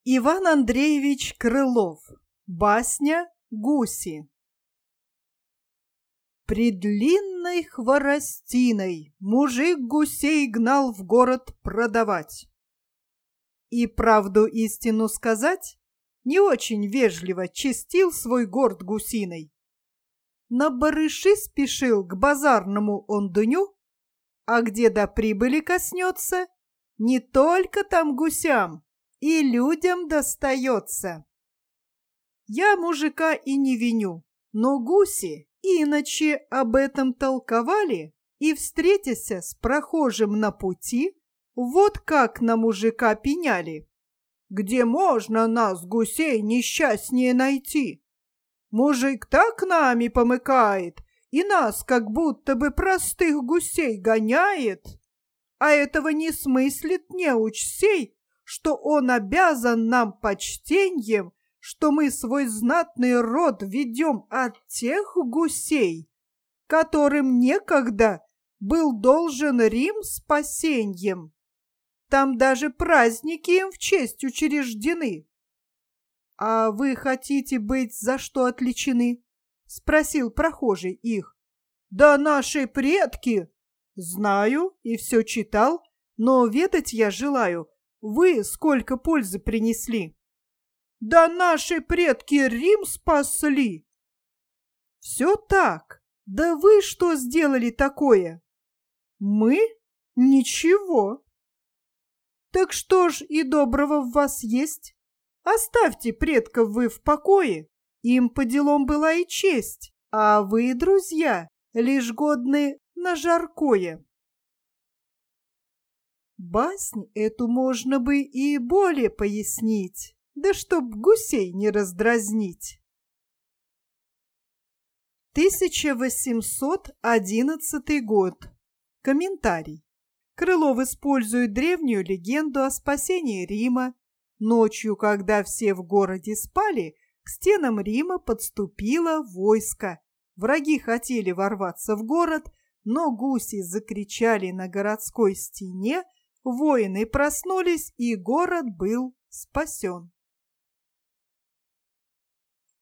Иван Андреевич Крылов. Басня «Гуси». Пред длинной хворостиной мужик гусей гнал в город продавать. И правду истину сказать, не очень вежливо чистил свой горд гусиной. На барыши спешил к базарному он дню, а где до прибыли коснется, не только там гусям, и людям достается. Я мужика и не виню, но гуси иначе об этом толковали и, встретяся с прохожим на пути, вот как на мужика пеняли. Где можно нас, гусей, несчастнее найти? Мужик так нами помыкает и нас, как будто бы простых гусей, гоняет, а этого не смыслит неуч сей, что он обязан нам почтеньем, что мы свой знатный род ведем от тех гусей, которым некогда был должен Рим спасеньем. Там даже праздники им в честь учреждены. — А вы хотите быть за что отличены? — спросил прохожий их. — Да наши предки! Знаю и все читал, но ведать я желаю, вы сколько пользы принесли. Да наши предки Рим спасли. Все так. Да вы что сделали такое? Мы? Ничего. Так что ж и доброго в вас есть? Оставьте предков вы в покое. Им по делам была и честь, а вы, друзья, лишь годны на жаркое. Баснь эту можно бы и более пояснить, да чтоб гусей не раздразнить. 1811 год. Комментарий. Крылов использует древнюю легенду о спасении Рима. Ночью, когда все в городе спали, к стенам Рима подступило войско. Враги хотели ворваться в город, но гуси закричали на городской стене, воины проснулись, и город был спасен.